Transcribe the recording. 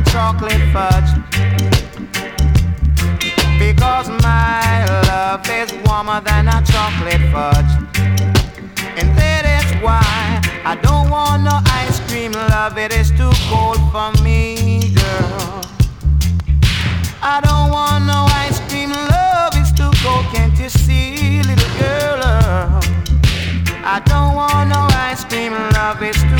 chocolate fudge. Because my love is warmer than a chocolate fudge. And that is why I don't want no ice cream, love. It is too cold for me, girl. I don't want no ice cream, love. It's too cold, can't you see, little girl? I don't want no ice cream, love. It's too